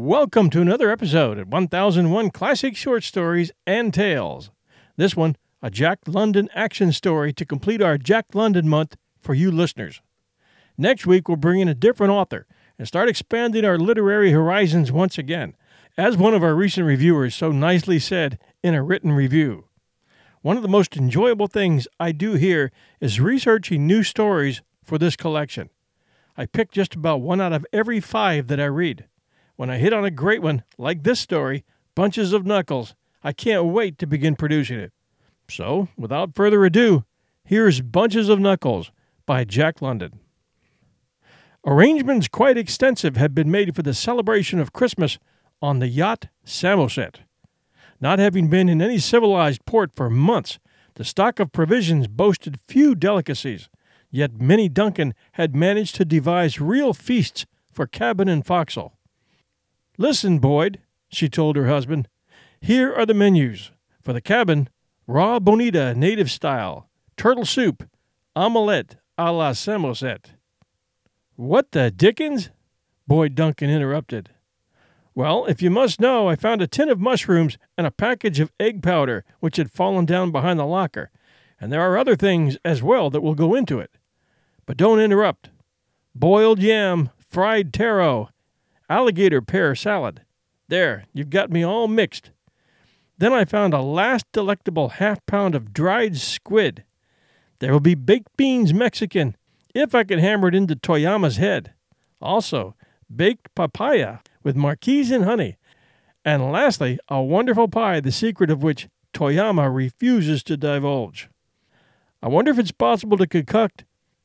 Welcome to another episode of 1001 Classic Short Stories and Tales. This one, a Jack London action story to complete our Jack London month for you listeners. Next week, we'll bring in a different author and start expanding our literary horizons once again, as one of our recent reviewers so nicely said in a written review. One of the most enjoyable things I do here is researching new stories for this collection. I pick just about one out of every 5 that I read. When I hit on a great one, like this story, Bunches of Knuckles, I can't wait to begin producing it. So, without further ado, here's Bunches of Knuckles by Jack London. Arrangements quite extensive had been made for the celebration of Christmas on the yacht Samoset. Not having been in any civilized port for months, the stock of provisions boasted few delicacies, yet Minnie Duncan had managed to devise real feasts for cabin and forecastle. "Listen, Boyd," she told her husband. "Here are the menus. For the cabin, raw bonita native style, turtle soup, omelette a la Samoset." "What the dickens?" Boyd Duncan interrupted. "Well, if you must know, I found a tin of mushrooms and a package of egg powder which had fallen down behind the locker, and there are other things as well that will go into it. But don't interrupt. Boiled yam, fried taro, alligator pear salad. There, you've got me all mixed. Then I found a last delectable half-pound of dried squid. There will be baked beans Mexican, if I can hammer it into Toyama's head. Also, baked papaya with marquise and honey. And lastly, a wonderful pie, the secret of which Toyama refuses to divulge. I wonder if it's possible to concoct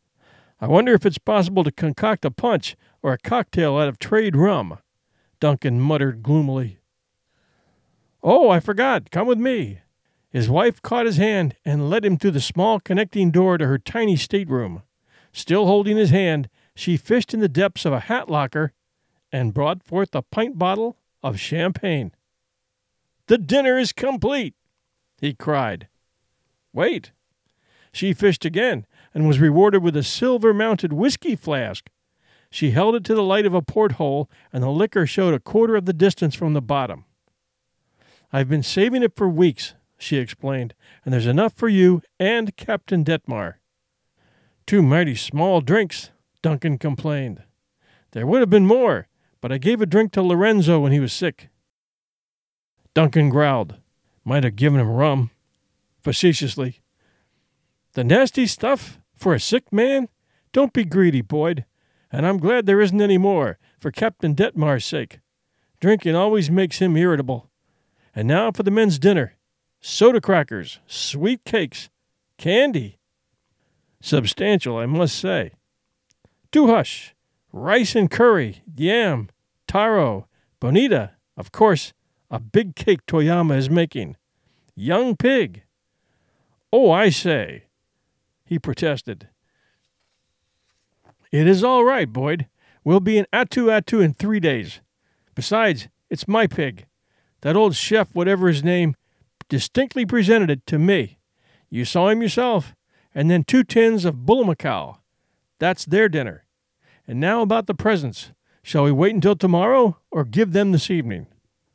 a punch or a cocktail out of trade rum," Duncan muttered gloomily. "Oh, I forgot. Come with me." His wife caught his hand and led him through the small connecting door to her tiny stateroom. Still holding his hand, she fished in the depths of a hat locker and brought forth a pint bottle of champagne. "The dinner is complete," he cried. "Wait." She fished again and was rewarded with a silver-mounted whiskey flask. She held it to the light of a porthole, and the liquor showed a quarter of the distance from the bottom. "I've been saving it for weeks," she explained, "and there's enough for you and Captain Detmar." "Two mighty small drinks," Duncan complained. "There would have been more, but I gave a drink to Lorenzo when he was sick." Duncan growled. "Might have given him rum," facetiously. "The nasty stuff for a sick man? Don't be greedy, Boyd. And I'm glad there isn't any more, for Captain Detmar's sake. Drinking always makes him irritable. And now for the men's dinner. Soda crackers, sweet cakes, candy. Substantial, I must say. Do hush. Rice and curry, yam, taro, bonita, of course, a big cake Toyama is making. Young pig. Oh, I say," he protested. "It is all right, Boyd. We'll be in Atu in 3 days. Besides, it's my pig. That old chef, whatever his name, distinctly presented it to me. You saw him yourself. And then 2 tins of bullamacow. That's their dinner. And now about the presents. Shall we wait until tomorrow, or give them this evening?"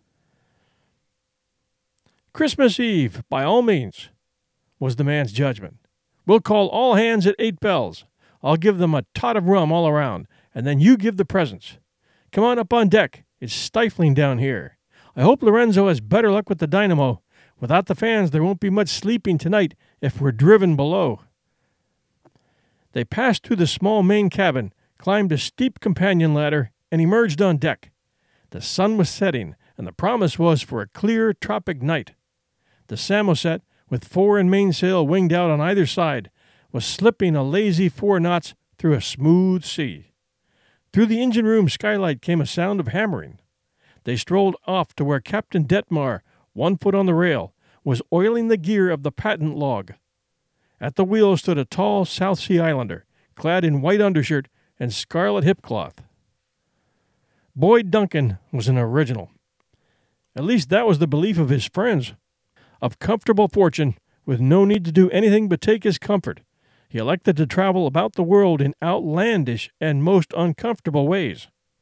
"Christmas Eve, by all means," was the man's judgment. "We'll call all hands at 8 bells. I'll give them a tot of rum all around, and then you give the presents. Come on up on deck. It's stifling down here. I hope Lorenzo has better luck with the dynamo. Without the fans, there won't be much sleeping tonight if we're driven below." They passed through the small main cabin, climbed a steep companion ladder, and emerged on deck. The sun was setting, and the promise was for a clear tropic night. The Samoset, with fore and mainsail winged out on either side, was slipping a lazy 4 knots through a smooth sea. Through the engine room skylight came a sound of hammering. They strolled off to where Captain Detmar, 1 foot on the rail, was oiling the gear of the patent log. At the wheel stood a tall South Sea Islander, clad in white undershirt and scarlet hipcloth. Boyd Duncan was an original. At least that was the belief of his friends. Of comfortable fortune, with no need to do anything but take his comfort, he elected to travel about the world in outlandish and most uncomfortable ways.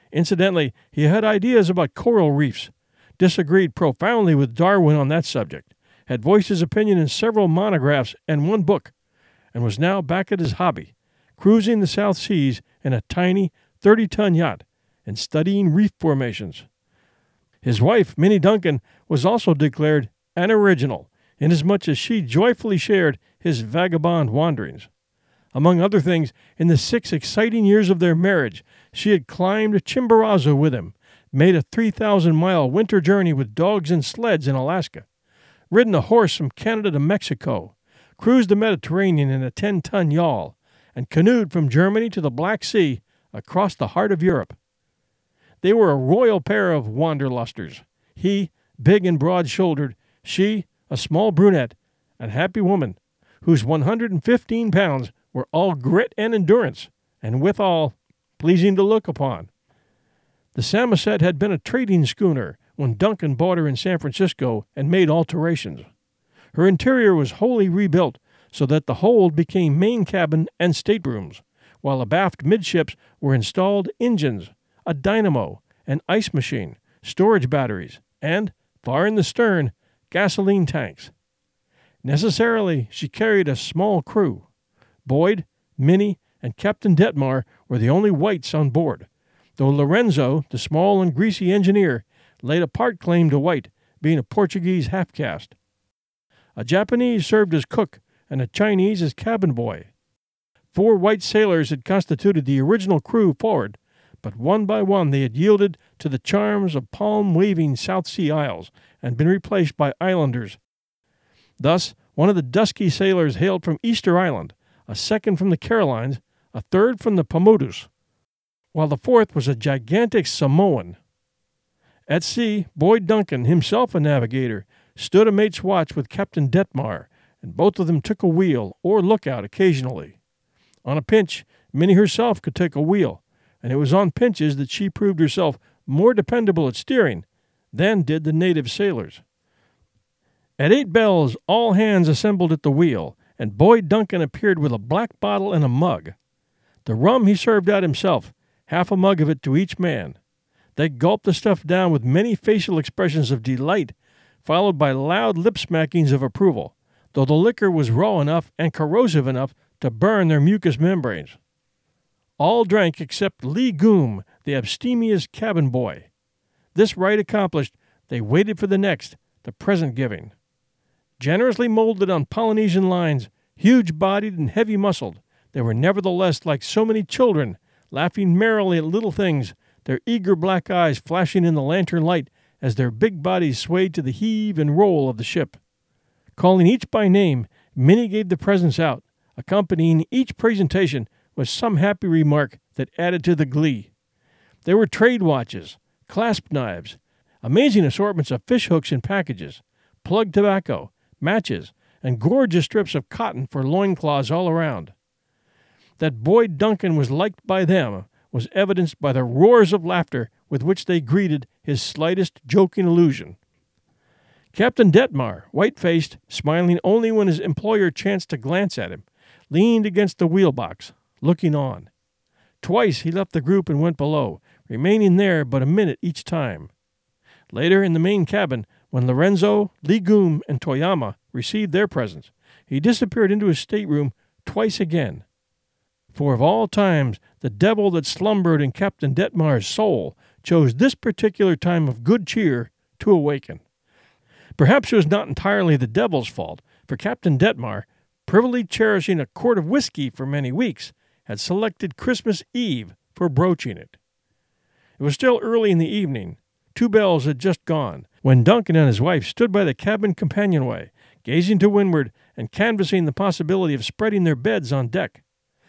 Incidentally, he had ideas about coral reefs, disagreed profoundly with Darwin on that subject, had voiced his opinion in several monographs and one book, and was now back at his hobby, cruising the South Seas in a tiny 30-ton yacht and studying reef formations. His wife, Minnie Duncan, was also declared an original, inasmuch as she joyfully shared his vagabond wanderings. Among other things, in the 6 exciting years of their marriage, she had climbed Chimborazo with him, made a 3,000-mile winter journey with dogs and sleds in Alaska, ridden a horse from Canada to Mexico, cruised the Mediterranean in a 10-ton yawl, and canoed from Germany to the Black Sea across the heart of Europe. They were a royal pair of wanderlusters, he big and broad-shouldered, she a small brunette and happy woman, whose 115 pounds were all grit and endurance, and withal pleasing to look upon. The Samoset had been a trading schooner when Duncan bought her in San Francisco and made alterations. Her interior was wholly rebuilt so that the hold became main cabin and staterooms, while abaft midships were installed engines, a dynamo, an ice machine, storage batteries, and, far in the stern, gasoline tanks. Necessarily, she carried a small crew. Boyd, Minnie, and Captain Detmar were the only whites on board, though Lorenzo, the small and greasy engineer, laid a part claim to white, being a Portuguese half-caste. A Japanese served as cook, and a Chinese as cabin boy. 4 white sailors had constituted the original crew forward, but one by one they had yielded to the charms of palm-waving South Sea isles and been replaced by islanders. Thus, one of the dusky sailors hailed from Easter Island, a second from the Carolines, a third from the Paumotus, while the fourth was a gigantic Samoan. At sea, Boyd Duncan, himself a navigator, stood a mate's watch with Captain Detmar, and both of them took a wheel or lookout occasionally. On a pinch, Minnie herself could take a wheel, and it was on pinches that she proved herself more dependable at steering than did the native sailors. At 8 bells, all hands assembled at the wheel, and Boyd Duncan appeared with a black bottle and a mug. The rum he served out himself, half a mug of it to each man. They gulped the stuff down with many facial expressions of delight, followed by loud lip-smackings of approval, though the liquor was raw enough and corrosive enough to burn their mucous membranes. All drank except Lee Goom, the abstemious cabin boy. This rite accomplished, they waited for the next, the present giving. Generously molded on Polynesian lines, huge-bodied and heavy-muscled, they were nevertheless like so many children, laughing merrily at little things, their eager black eyes flashing in the lantern light as their big bodies swayed to the heave and roll of the ship. Calling each by name, Minnie gave the presents out, accompanying each presentation with some happy remark that added to the glee. There were trade watches, clasp knives, amazing assortments of fish hooks in packages, plug tobacco, matches, and gorgeous strips of cotton for loincloths all around. That Boyd Duncan was liked by them was evidenced by the roars of laughter with which they greeted his slightest joking allusion. Captain Detmar, white-faced, smiling only when his employer chanced to glance at him, leaned against the wheelbox, looking on. Twice he left the group and went below, remaining there but a minute each time. Later, in the main cabin, when Lorenzo, Lee Goom, and Toyama received their presents, he disappeared into his stateroom twice again. For of all times, the devil that slumbered in Captain Detmar's soul chose this particular time of good cheer to awaken. Perhaps it was not entirely the devil's fault, for Captain Detmar, privily cherishing a quart of whiskey for many weeks, had selected Christmas Eve for broaching it. It was still early in the evening. 2 bells had just gone, when Duncan and his wife stood by the cabin companionway, gazing to windward and canvassing the possibility of spreading their beds on deck.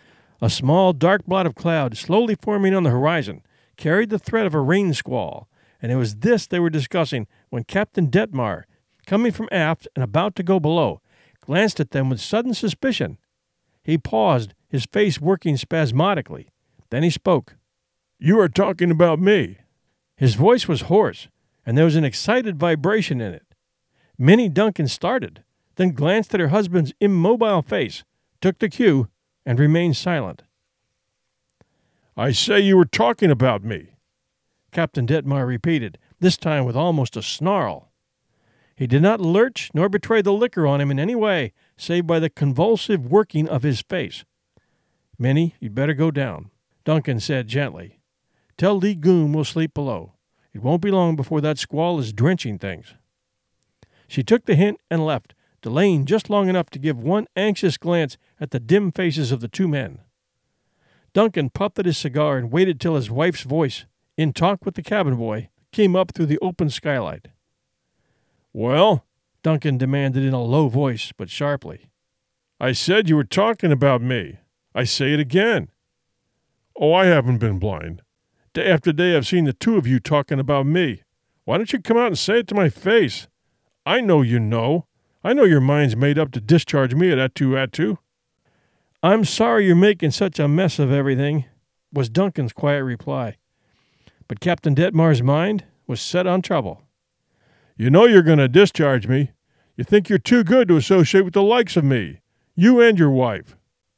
A small dark blot of cloud, slowly forming on the horizon, carried the threat of a rain squall, and it was this they were discussing when Captain Detmar, coming from aft and about to go below, glanced at them with sudden suspicion. He paused, his face working spasmodically. Then he spoke. "You are talking about me." His voice was hoarse, and there was an excited vibration in it. Minnie Duncan started, then glanced at her husband's immobile face, took the cue, and remained silent. "I say you were talking about me." Captain Detmar repeated, this time with almost a snarl. He did not lurch nor betray the liquor on him in any way, save by the convulsive working of his face. Minnie, you'd better go down, Duncan said gently. Tell Lee Goom we'll sleep below. It won't be long before that squall is drenching things. She took the hint and left, delaying just long enough to give one anxious glance at the dim faces of the two men. Duncan puffed at his cigar and waited till his wife's voice, in talk with the cabin boy, came up through the open skylight. Well? Duncan demanded in a low voice, but sharply. I said you were talking about me. I say it again. Oh, I haven't been blind. Day after day I've seen the two of you talking about me. Why don't you come out and say it to my face? I know you know. I know your mind's made up to discharge me at Attu. I'm sorry you're making such a mess of everything, was Duncan's quiet reply. But Captain Detmar's mind was set on trouble. You know you're going to discharge me. You think you're too good to associate with the likes of me. You and your wife.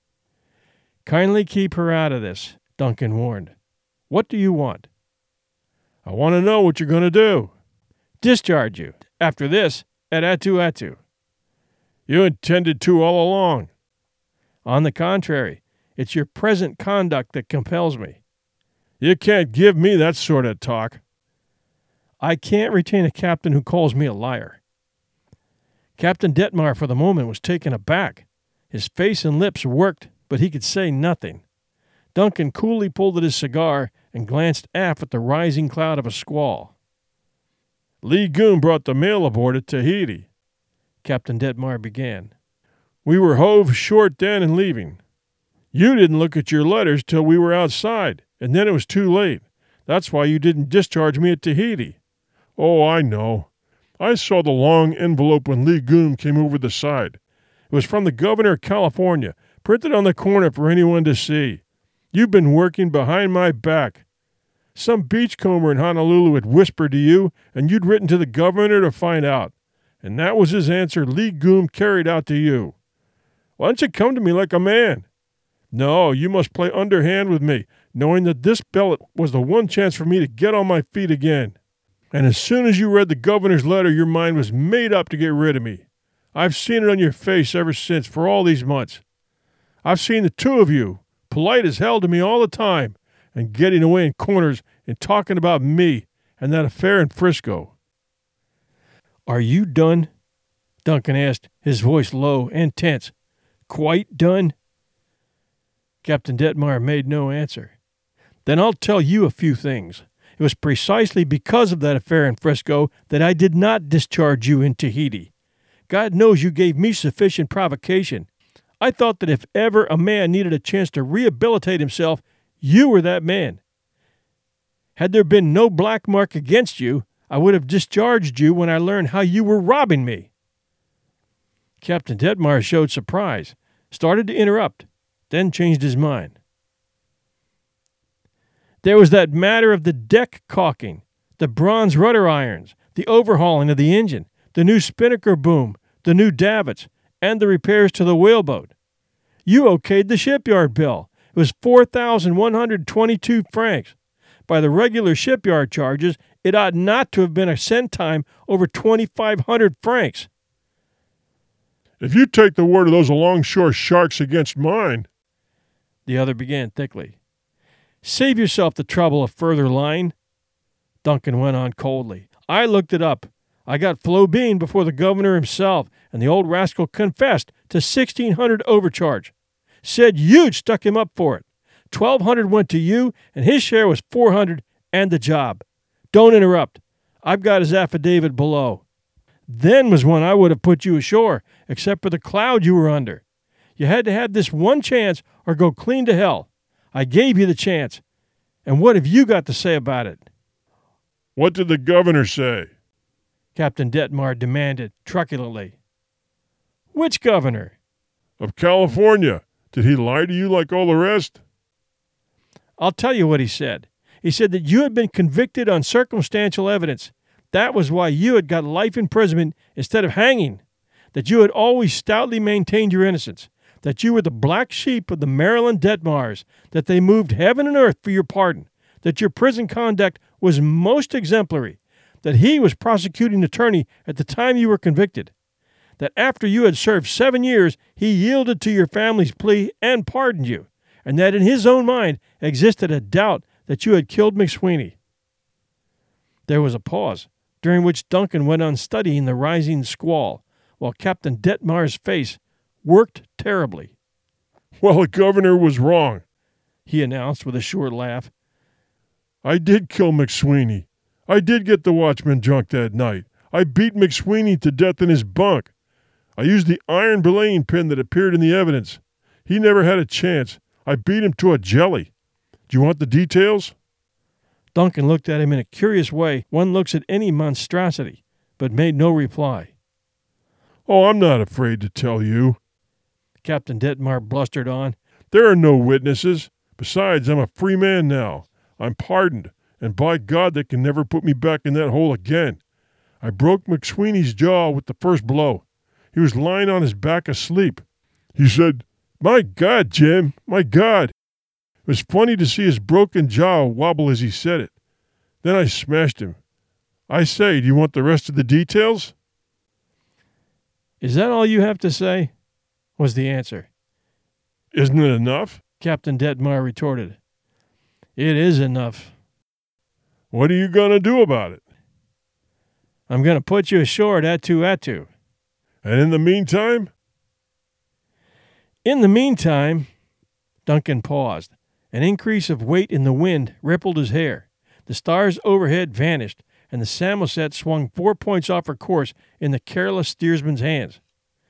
Kindly keep her out of this, Duncan warned. What do you want? I want to know what you're going to do. Discharge you, after this, at Attu. You intended to all along. On the contrary, it's your present conduct that compels me. You can't give me that sort of talk. I can't retain a captain who calls me a liar. Captain Detmar for the moment was taken aback. His face and lips worked, but he could say nothing. Duncan coolly pulled at his cigar and glanced aft at the rising cloud of a squall. Lee Goom brought the mail aboard at Tahiti, Captain Detmar began. We were hove short then and leaving. You didn't look at your letters till we were outside, and then it was too late. That's why you didn't discharge me at Tahiti. Oh, I know. I saw the long envelope when Lee Goom came over the side. It was from the governor of California, printed on the corner for anyone to see. You've been working behind my back. Some beachcomber in Honolulu had whispered to you, and you'd written to the governor to find out. And that was his answer Lee Goom carried out to you. Why don't you come to me like a man? No, you must play underhand with me, knowing that this billet was the one chance for me to get on my feet again. And as soon as you read the governor's letter, your mind was made up to get rid of me. I've seen it on your face ever since, for all these months. I've seen the two of you, polite as hell to me all the time, and getting away in corners and talking about me and that affair in Frisco. Are you done? Duncan asked, his voice low and tense. Quite done? Captain Detmar made no answer. Then I'll tell you a few things. It was precisely because of that affair in Frisco that I did not discharge you in Tahiti. God knows you gave me sufficient provocation. I thought that if ever a man needed a chance to rehabilitate himself, you were that man. Had there been no black mark against you, I would have discharged you when I learned how you were robbing me. Captain Detmar showed surprise, started to interrupt, then changed his mind. There was that matter of the deck caulking, the bronze rudder irons, the overhauling of the engine, the new spinnaker boom, the new davits, and the repairs to the whaleboat. You okayed the shipyard bill. It was 4,122 francs. By the regular shipyard charges, it ought not to have been a centime over 2,500 francs. If you take the word of those alongshore sharks against mine, the other began thickly. Save yourself the trouble of further lying, Duncan went on coldly. I looked it up. I got Flo Bean before the governor himself, and the old rascal confessed to 1,600 overcharge. Said you'd stuck him up for it. 1,200 went to you, and his share was 400 and the job. Don't interrupt. I've got his affidavit below. Then was when I would have put you ashore, except for the cloud you were under. You had to have this one chance or go clean to hell. I gave you the chance. And what have you got to say about it? What did the governor say? Captain Detmar demanded truculently. Which governor? Of California. Did he lie to you like all the rest? I'll tell you what he said. He said that you had been convicted on circumstantial evidence. That was why you had got life imprisonment instead of hanging. That you had always stoutly maintained your innocence. That you were the black sheep of the Maryland Detmars. That they moved heaven and earth for your pardon. That your prison conduct was most exemplary, that he was prosecuting attorney at the time you were convicted, that after you had served 7 years, he yielded to your family's plea and pardoned you, and that in his own mind existed a doubt that you had killed McSweeney." There was a pause, during which Duncan went on studying the rising squall, while Captain Detmar's face worked terribly. "Well, the governor was wrong," he announced with a short laugh. "I did kill McSweeney. I did get the watchman drunk that night. I beat McSweeney to death in his bunk. I used the iron belaying pin that appeared in the evidence. He never had a chance. I beat him to a jelly. Do you want the details?" Duncan looked at him in a curious way one looks at any monstrosity, but made no reply. "Oh, I'm not afraid to tell you," Captain Detmar blustered on. "There are no witnesses. Besides, I'm a free man now. I'm pardoned, and by God, they can never put me back in that hole again. I broke McSweeney's jaw with the first blow. He was lying on his back asleep. He said, 'My God, Jim, my God.' It was funny to see his broken jaw wobble as he said it. Then I smashed him. I say, do you want the rest of the details?" "Is that all you have to say?" was the answer. "Isn't it enough?" Captain Detmar retorted. "It is enough." "What are you going to do about it?" "I'm going to put you ashore at Attu. "And in the meantime?" In the meantime," Duncan paused. An increase of weight in the wind rippled his hair. The stars overhead vanished, and the Samoset swung 4 points off her course in the careless steersman's hands.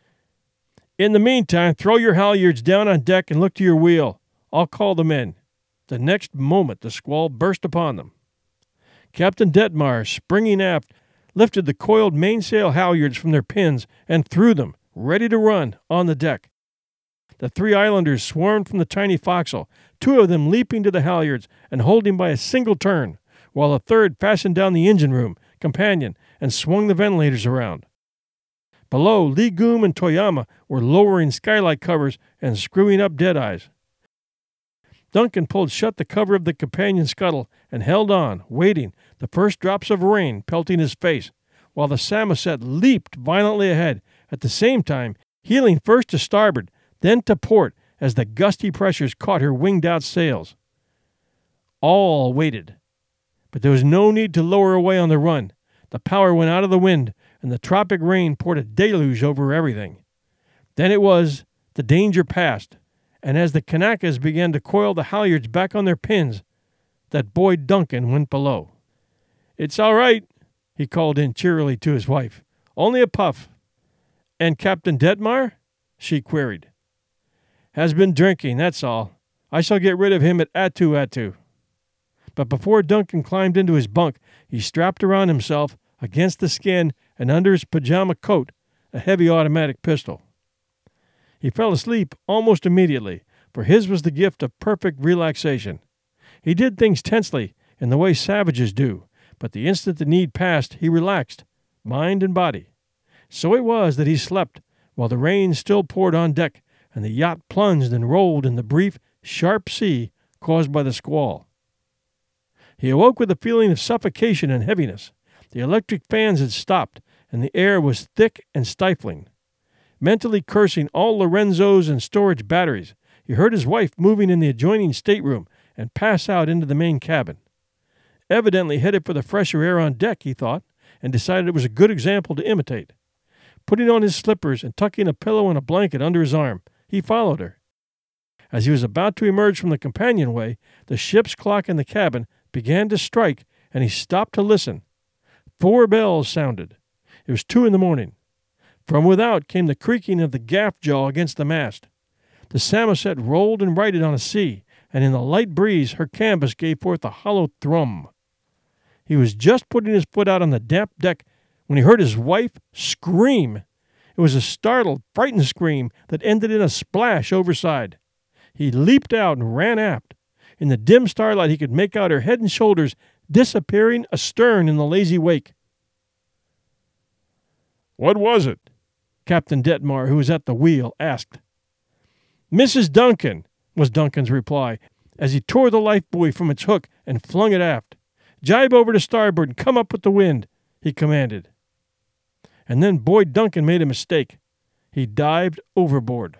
"In the meantime, throw your halyards down on deck and look to your wheel. I'll call the men." The next moment the squall burst upon them. Captain Detmar, springing aft, lifted the coiled mainsail halyards from their pins and threw them, ready to run, on the deck. The 3 islanders swarmed from the tiny forecastle, 2 of them leaping to the halyards and holding by a single turn, while a third fastened down the engine room companion and swung the ventilators around. Below, Lee Goom and Toyama were lowering skylight covers and screwing up deadeyes. Duncan pulled shut the cover of the companion scuttle and held on, waiting, the first drops of rain pelting his face, while the Samoset leaped violently ahead, at the same time heeling first to starboard, then to port as the gusty pressures caught her winged-out sails. All waited, but there was no need to lower away on the run. The power went out of the wind, and the tropic rain poured a deluge over everything. Then it was the danger passed, and as the Kanakas began to coil the halyards back on their pins, that Boyd Duncan went below. "It's all right," he called in cheerily to his wife. "Only a puff." "And Captain Detmar?" she queried. "Has been drinking, that's all. I shall get rid of him at Attu. But before Duncan climbed into his bunk, he strapped around himself, against the skin and under his pajama coat, a heavy automatic pistol. He fell asleep almost immediately, for his was the gift of perfect relaxation. He did things tensely, in the way savages do, but the instant the need passed, he relaxed, mind and body. So it was that he slept, while the rain still poured on deck, and the yacht plunged and rolled in the brief, sharp sea caused by the squall. He awoke with a feeling of suffocation and heaviness. The electric fans had stopped, and the air was thick and stifling. Mentally cursing all Lorenzos and storage batteries, he heard his wife moving in the adjoining stateroom and pass out into the main cabin. Evidently headed for the fresher air on deck, he thought, and decided it was a good example to imitate. Putting on his slippers and tucking a pillow and a blanket under his arm, he followed her. As he was about to emerge from the companionway, the ship's clock in the cabin began to strike, and he stopped to listen. 4 bells sounded. It was 2 a.m. From without came the creaking of the gaff jaw against the mast. The Samoset rolled and righted on a sea, and in the light breeze her canvas gave forth a hollow thrum. He was just putting his foot out on the damp deck when he heard his wife scream. It was a startled, frightened scream that ended in a splash overside. He leaped out and ran aft. In the dim starlight he could make out her head and shoulders disappearing astern in the lazy wake. "What was it?" Captain Detmar, who was at the wheel, asked. "Mrs. Duncan," was Duncan's reply, as he tore the lifebuoy from its hook and flung it aft. Jibe over to starboard and come up with the wind," he commanded. And then Boyd Duncan made a mistake. He dived overboard.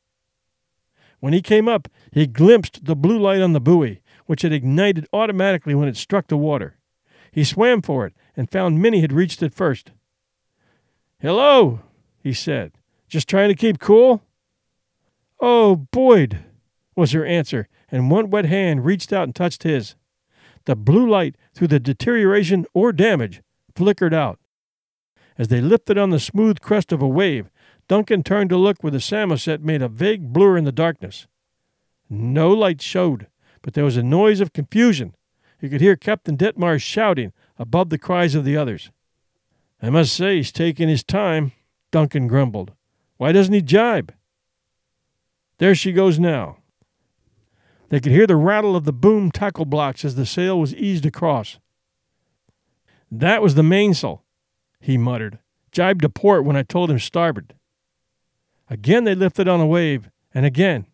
When he came up, he glimpsed the blue light on the buoy, which had ignited automatically when it struck the water. He swam for it and found Minnie had reached it first. "Hello," he said. "Just trying to keep cool?" "Oh, Boyd," was her answer, and one wet hand reached out and touched his. The blue light, through the deterioration or damage, flickered out. As they lifted on the smooth crest of a wave, Duncan turned to look where the Samoset made a vague blur in the darkness. No light showed, but there was a noise of confusion. You could hear Captain Detmar shouting above the cries of the others. "I must say he's taking his time," Duncan grumbled. "Why doesn't he jibe?" "There she goes now." They could hear the rattle of the boom tackle blocks as the sail was eased across. "That was the mainsail," he muttered. "Jibed to port when I told him starboard." Again they lifted on a wave, and again,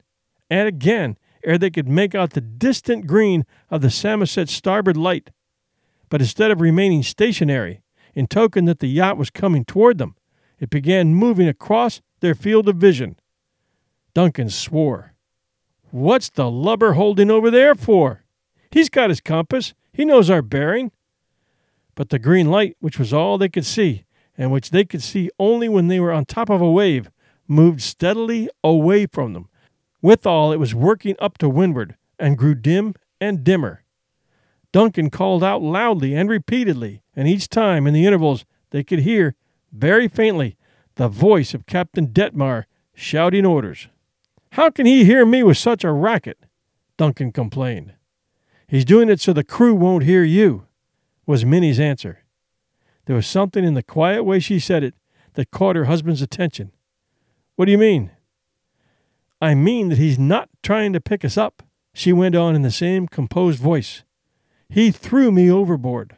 ere they could make out the distant green of the Samoset's starboard light. But instead of remaining stationary, in token that the yacht was coming toward them, it began moving across their field of vision. Duncan swore. "What's the lubber holding over there for? He's got his compass. He knows our bearing." But the green light, which was all they could see, and which they could see only when they were on top of a wave, moved steadily away from them. Withal, it was working up to windward, and grew dim and dimmer. Duncan called out loudly and repeatedly, and each time, in the intervals, they could hear, very faintly, the voice of Captain Detmar shouting orders. "How can he hear me with such a racket?" Duncan complained. "He's doing it so the crew won't hear you," was Minnie's answer. There was something in the quiet way she said it that caught her husband's attention. "What do you mean?" "I mean that he's not trying to pick us up," she went on in the same composed voice. "He threw me overboard."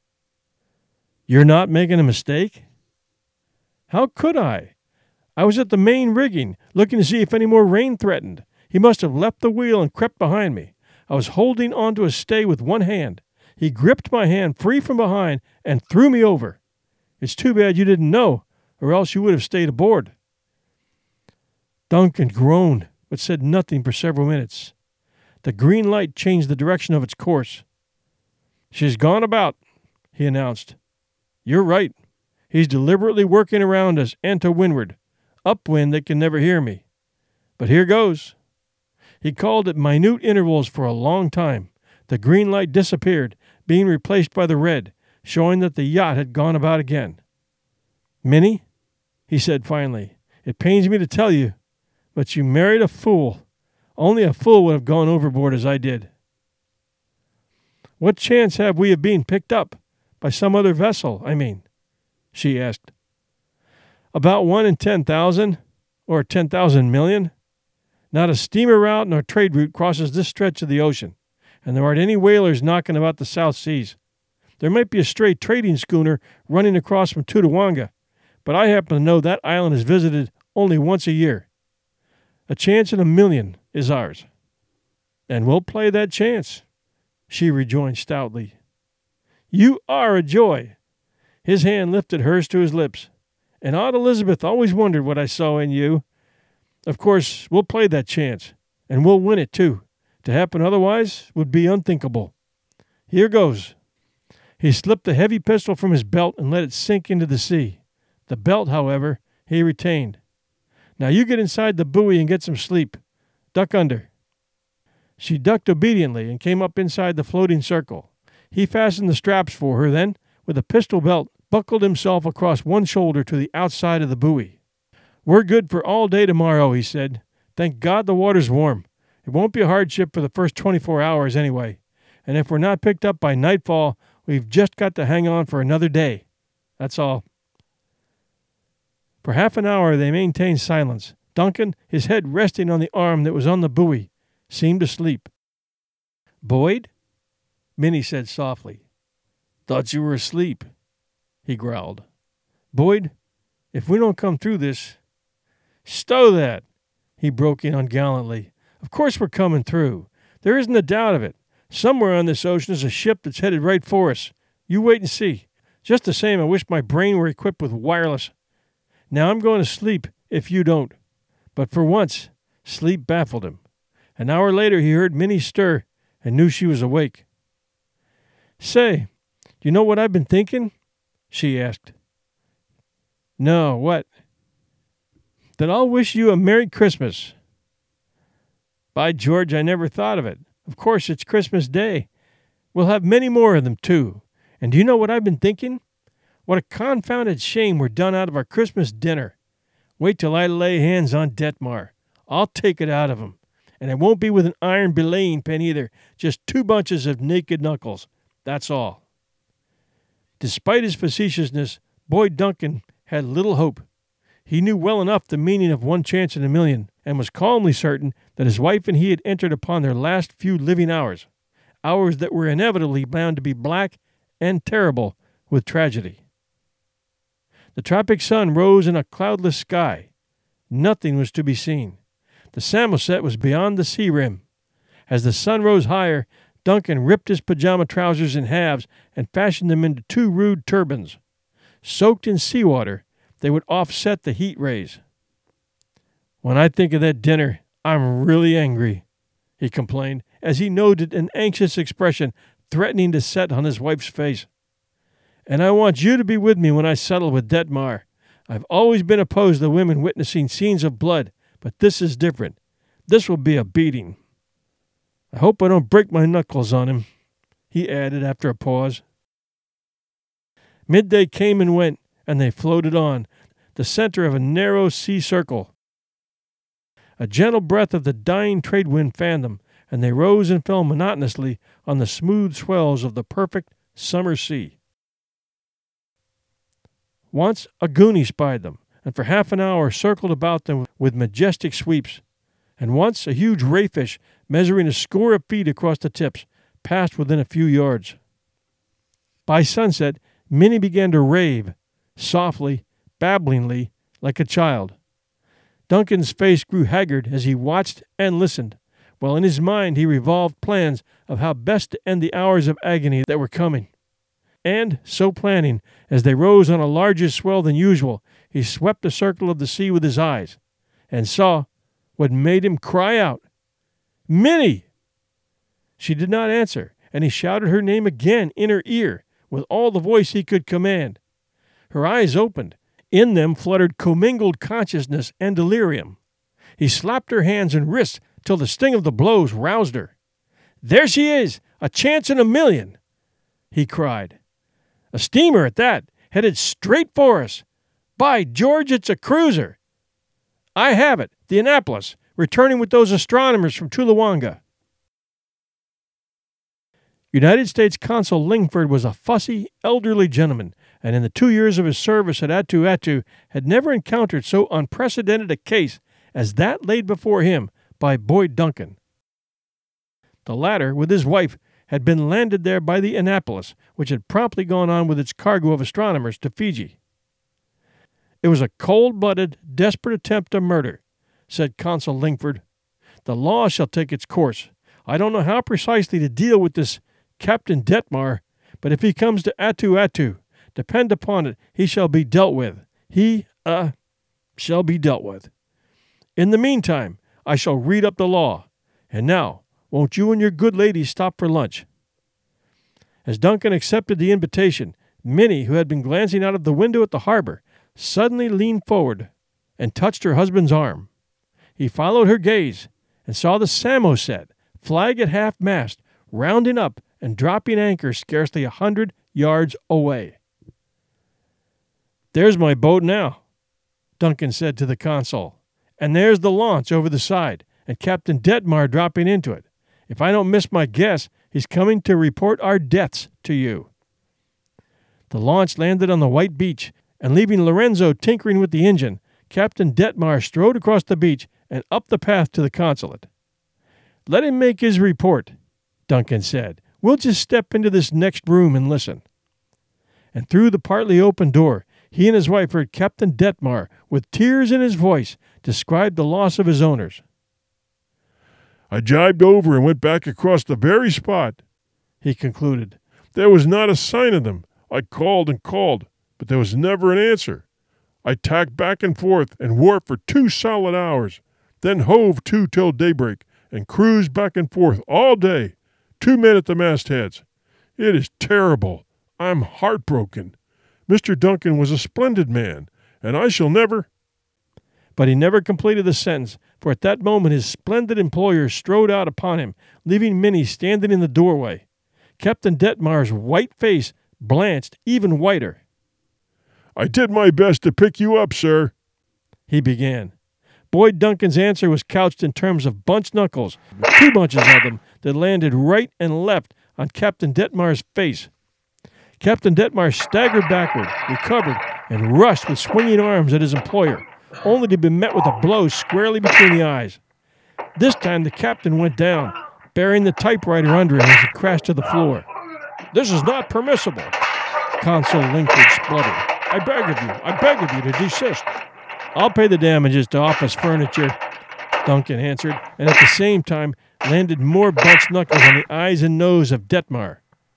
"You're not making a mistake?" "How could I? I was at the main rigging, looking to see if any more rain threatened. He must have left the wheel and crept behind me. I was holding onto a stay with one hand. He gripped my hand free from behind and threw me over. It's too bad you didn't know, or else you would have stayed aboard." Duncan groaned, but said nothing for several minutes. The green light changed the direction of its course. "She's gone about," he announced. "You're right. He's deliberately working around us and to windward. Upwind they can never hear me. But here goes." He called at minute intervals for a long time. The green light disappeared, being replaced by the red, showing that the yacht had gone about again. "Minnie," he said finally, "it pains me to tell you, but you married a fool. Only a fool would have gone overboard as I did." "What chance have we of being picked up? By some other vessel, I mean?" she asked. "About 1 in 10,000, or 10,000 million. Not a steamer route nor trade route crosses this stretch of the ocean, and there aren't any whalers knocking about the South Seas. There might be a stray trading schooner running across from Tutawanga, but I happen to know that island is visited only once a year. A chance in a million is ours." "And we'll play that chance," she rejoined stoutly. "You are a joy." His hand lifted hers to his lips. "And Aunt Elizabeth always wondered what I saw in you. Of course, we'll play that chance, and we'll win it, too. To happen otherwise would be unthinkable. Here goes." He slipped the heavy pistol from his belt and let it sink into the sea. The belt, however, he retained. "Now you get inside the buoy and get some sleep. Duck under." She ducked obediently and came up inside the floating circle. He fastened the straps for her, then, with a pistol belt, buckled himself across one shoulder to the outside of the buoy. "We're good for all day tomorrow," he said. "Thank God the water's warm. It won't be a hardship for the first 24 hours anyway. And if we're not picked up by nightfall, we've just got to hang on for another day. That's all." For half an hour they maintained silence. Duncan, his head resting on the arm that was on the buoy, seemed asleep. "Boyd?" Minnie said softly. "Thought you were asleep," he growled. "Boyd, if we don't come through this—" "Stow that," he broke in ungallantly. "Of course we're coming through. There isn't a doubt of it. Somewhere on this ocean is a ship that's headed right for us. You wait and see. Just the same, I wish my brain were equipped with wireless. Now I'm going to sleep if you don't." But for once, sleep baffled him. An hour later, he heard Minnie stir and knew she was awake. "Say, do you know what I've been thinking?" she asked. "No, what?" "That I'll wish you a Merry Christmas." "By George, I never thought of it. Of course, it's Christmas Day. We'll have many more of them, too. And do you know what I've been thinking? What a confounded shame we're done out of our Christmas dinner. Wait till I lay hands on Detmar. I'll take it out of him. And it won't be with an iron belaying pin either, just 2 bunches of naked knuckles. That's all." Despite his facetiousness, Boyd Duncan had little hope. He knew well enough the meaning of 1 chance in a million, and was calmly certain that his wife and he had entered upon their last few living hours, hours that were inevitably bound to be black and terrible with tragedy. The tropic sun rose in a cloudless sky. Nothing was to be seen. The Samoset was beyond the sea rim. As the sun rose higher, Duncan ripped his pajama trousers in halves and fashioned them into 2 rude turbans. Soaked in seawater, they would offset the heat rays. "When I think of that dinner, I'm really angry," he complained, as he noted an anxious expression threatening to set on his wife's face. "And I want you to be with me when I settle with Detmar. I've always been opposed to women witnessing scenes of blood, but this is different. This will be a beating. I hope I don't break my knuckles on him," he added after a pause. Midday came and went, and they floated on, the center of a narrow sea circle. A gentle breath of the dying trade wind fanned them, and they rose and fell monotonously on the smooth swells of the perfect summer sea. Once a goonie spied them, and for half an hour circled about them with majestic sweeps. And once a huge rayfish, measuring a score of feet across the tips, passed within a few yards. By sunset, Minnie began to rave, softly, babblingly, like a child. Duncan's face grew haggard as he watched and listened, while in his mind he revolved plans of how best to end the hours of agony that were coming. And, so planning, as they rose on a larger swell than usual, he swept the circle of the sea with his eyes, and saw what made him cry out, "Minnie!" She did not answer, and he shouted her name again in her ear, with all the voice he could command. Her eyes opened. In them fluttered commingled consciousness and delirium. He slapped her hands and wrists till the sting of the blows roused her. "There she is! A chance in a million!" he cried. "A steamer at that, headed straight for us. By George, it's a cruiser! I have it, the Annapolis, returning with those astronomers from Chulawanga." United States Consul Lingford was a fussy, elderly gentleman, and in the 2 years of his service at Attu had never encountered so unprecedented a case as that laid before him by Boyd Duncan. The latter, with his wife, had been landed there by the Annapolis, which had promptly gone on with its cargo of astronomers to Fiji. "It was a cold-blooded, desperate attempt to murder," said Consul Lingford. "The law shall take its course. I don't know how precisely to deal with this Captain Detmar, but if he comes to Attu, depend upon it, he shall be dealt with. He, shall be dealt with. In the meantime, I shall read up the law. And now, won't you and your good lady stop for lunch?" As Duncan accepted the invitation, Minnie, who had been glancing out of the window at the harbor, suddenly leaned forward and touched her husband's arm. He followed her gaze and saw the Samoset, flag at half-mast, rounding up and dropping anchor scarcely 100 yards away. "There's my boat now," Duncan said to the consul, "and there's the launch over the side, and Captain Detmar dropping into it. If I don't miss my guess, he's coming to report our deaths to you." The launch landed on the white beach, and leaving Lorenzo tinkering with the engine, Captain Detmar strode across the beach and up the path to the consulate. "Let him make his report," Duncan said. "We'll just step into this next room and listen." And through the partly open door, he and his wife heard Captain Detmar, with tears in his voice, describe the loss of his owners. I jibed over and went back across the very spot," he concluded. "There was not a sign of them. I called and called, but there was never an answer. I tacked back and forth and wore for 2 solid hours, then hove to till daybreak and cruised back and forth all day, 2 men at the mastheads. It is terrible. I'm heartbroken. Mr. Duncan was a splendid man, and I shall never—" But he never completed the sentence, for at that moment his splendid employer strode out upon him, leaving Minnie standing in the doorway. Captain Detmar's white face blanched even whiter. "I did my best to pick you up, sir," he began. Boyd Duncan's answer was couched in terms of bunch knuckles, 2 bunches of them that landed right and left on Captain Detmar's face. Captain Detmar staggered backward, recovered, and rushed with swinging arms at his employer, only to be met with a blow squarely between the eyes. This time the captain went down, burying the typewriter under him as he crashed to the floor. "This is not permissible," Consul Lingford spluttered. I beg of you to desist." "I'll pay the damages to office furniture," Duncan answered, and at the same time landed more bunch knuckles on the eyes and nose of Detmar.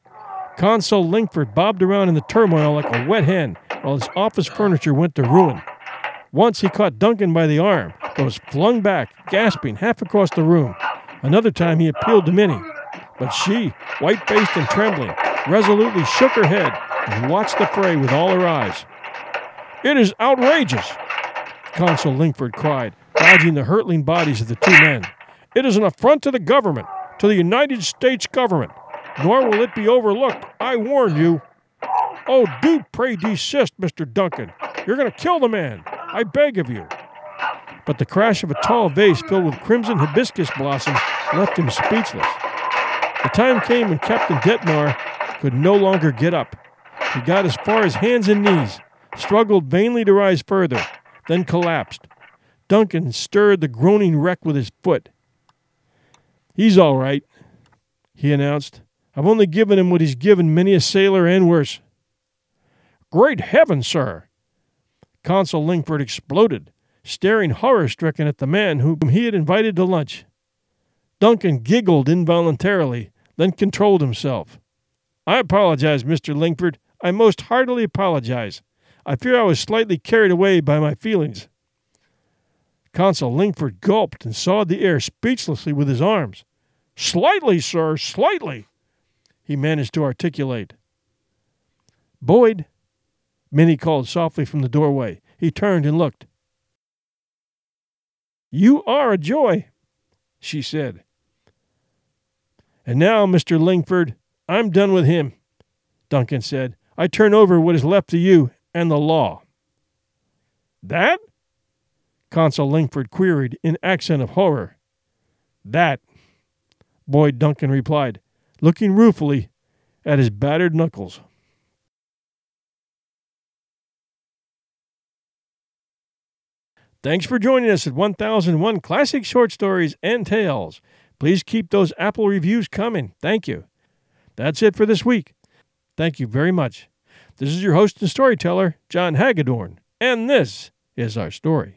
Consul Lingford bobbed around in the turmoil like a wet hen while his office furniture went to ruin. Once he caught Duncan by the arm, but was flung back, gasping, half across the room. Another time he appealed to Minnie, but she, white-faced and trembling, resolutely shook her head and watched the fray with all her eyes. "It is outrageous," Consul Lingford cried, dodging the hurtling bodies of the 2 men. "It is an affront to the government, to the United States government. Nor will it be overlooked. I warn you." "Oh, do pray desist, Mr. Duncan. You're going to kill the man. I beg of you." But the crash of a tall vase filled with crimson hibiscus blossoms left him speechless. The time came when Captain Detmar could no longer get up. He got as far as hands and knees, struggled vainly to rise further, then collapsed. Duncan stirred the groaning wreck with his foot. "He's all right," he announced. "I've only given him what he's given many a sailor and worse." "Great heavens, sir!" Consul Lingford exploded, staring horror-stricken at the man whom he had invited to lunch. Duncan giggled involuntarily, then controlled himself. "I apologize, Mr. Lingford. I most heartily apologize. I fear I was slightly carried away by my feelings." Consul Lingford gulped and sawed the air speechlessly with his arms. "Slightly, sir, slightly," he managed to articulate. "Boyd," Minnie called softly from the doorway. He turned and looked. "You are a joy," she said. "And now, Mr. Lingford, I'm done with him," Duncan said. "I turn over what is left to you and the law." "That?" Consul Lingford queried in accent of horror. "That," Boyd Duncan replied, looking ruefully at his battered knuckles. Thanks for joining us at 1001 Classic Short Stories and Tales. Please keep those Apple reviews coming. Thank you. That's it for this week. Thank you very much. This is your host and storyteller, John Hagedorn, and this is our story.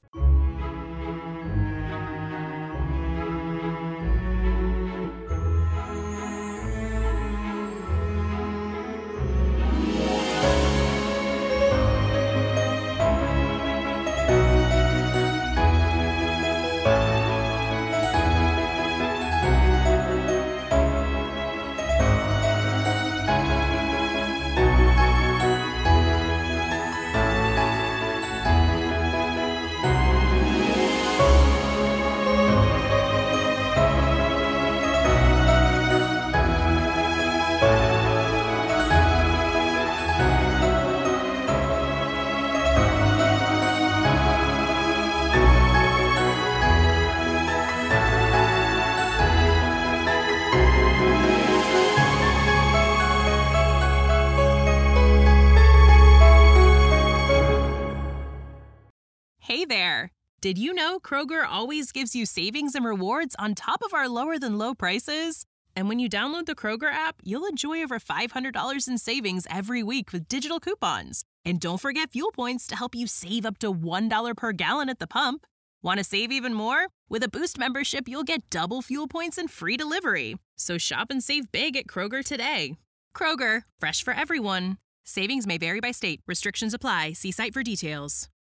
Hey there! Did you know Kroger always gives you savings and rewards on top of our lower-than-low prices? And when you download the Kroger app, you'll enjoy over $500 in savings every week with digital coupons. And don't forget fuel points to help you save up to $1 per gallon at the pump. Want to save even more? With a Boost membership, you'll get double fuel points and free delivery. So shop and save big at Kroger today. Kroger, fresh for everyone. Savings may vary by state. Restrictions apply. See site for details.